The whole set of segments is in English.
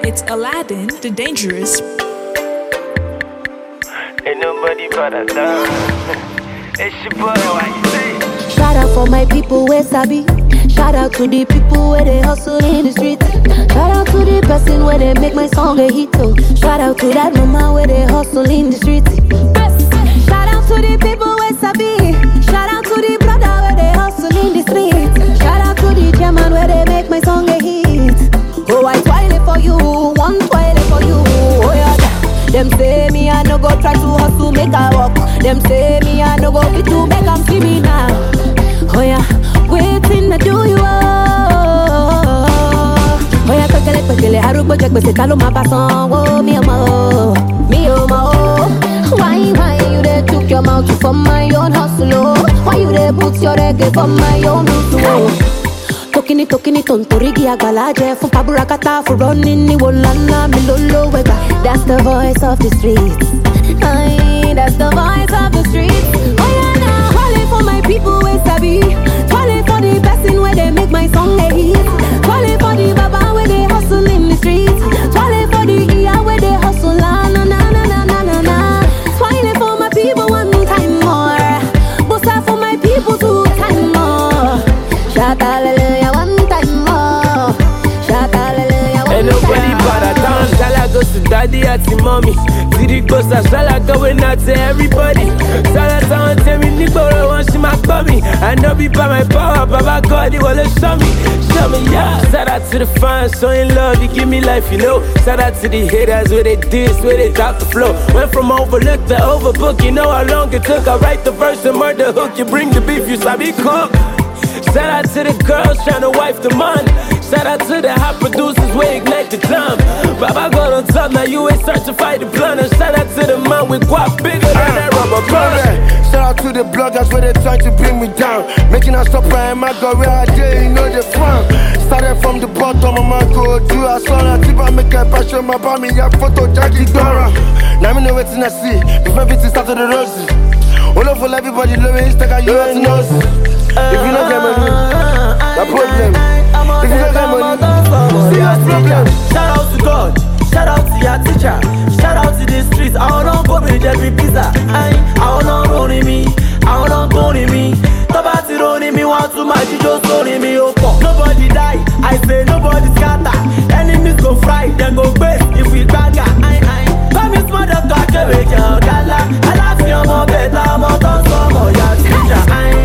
It's Aladdin, the Dangerous. Ain't nobody but a dog. It's your boy, why you say? Shout out for my people where sabi. Shout out to the people where they hustle in the street. Shout out to the person where they make my song a hit. Oh. Shout out to that mama where they hustle in the street. Shout out to the people where sabi. Shout out to the brother where they hustle in the street. Shout out to the German where they make my song a hit. Oh, I toilet for you, one toilet for you. Oh yeah. Them say me I no go try to hustle make I walk. Them say me I no go fit to make them see me now. Oh yeah, waiting to do you oh yeah, pekele harubo jagbe se talo ma pasan oh mi omo Why you dey took your mouth for my own hustle oh? Why you dey put your reggae for my own hustle oh? Tokini tontorigi agalaje fun paburakata for running ni wolana mi lolo wega. That's the voice of the streets. Aye, that's the voice of the streets. Oh yeah, now calling for my people where sabi. Calling for the person where they make my song a hit. Calling for the baba where they hustle in the streets. Calling for the iya where they hustle na na na na na na na. Smiling for my people one time more. Bossa for my people 2 times more. Shout hallelujah one time more. Shout hallelujah one time more. Ain't nobody but a dance. Shall I go to daddy at the mommy? Did it go so shall I go and not to everybody? Shall I sound tell me nigga want she my bummy? I know be by my power, Baba God, he wanna show me, yeah. Shout out to the fans, showing love, you give me life, you know. Shout out to the haters, where they diss, where they drop the flow. Went from overlooked to overbooked, you know how long it took. I write the verse and murder hook, you bring the beef, you sabi cook. Shout out to the girls trying to wife the money. Shout out to the hot producers where ignite the drum. Baba God on top, now you ain't certified the planner. Shout out to the man with guap bigger than that rubber band. Shout out to the bloggers where they try to bring me down. Making us stop and my God where I did, you know the fun. Started from the bottom of my go to a son. I tip I make a passion, my mommy, yeah, photo, Jackie Dora. Now me know what I see. Before everything started the roses. All over everybody love me, Instagram, you ain't know. If you don't get money, the problem. If you don't get money, serious problem. Shout out to God, shout out to your teacher, shout out to the streets. I don't go with every pizza. I don't running me, I don't going me. Nobody running me, want to my just running me up. Nobody die, I say nobody scatter. Enemies go fry, then go best if we bagger. Come is mother got to wake your gala. I love you more better, more than some of your teacher.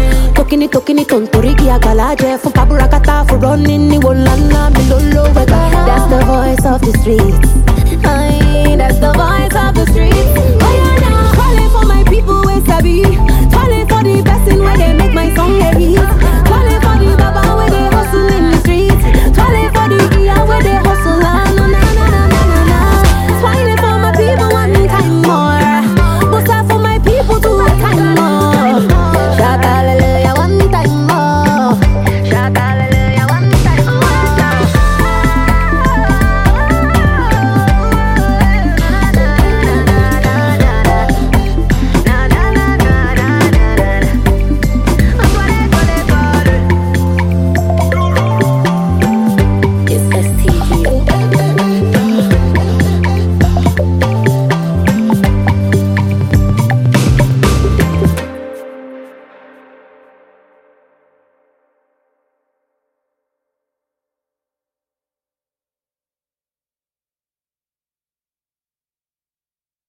Tokini tontorigi agalaje fun paburakata for running ni wolana mi lolo wega. That's the voice of the streets. Aye, that's the voice of the streets. Oh yeah, now calling for my people where sabi.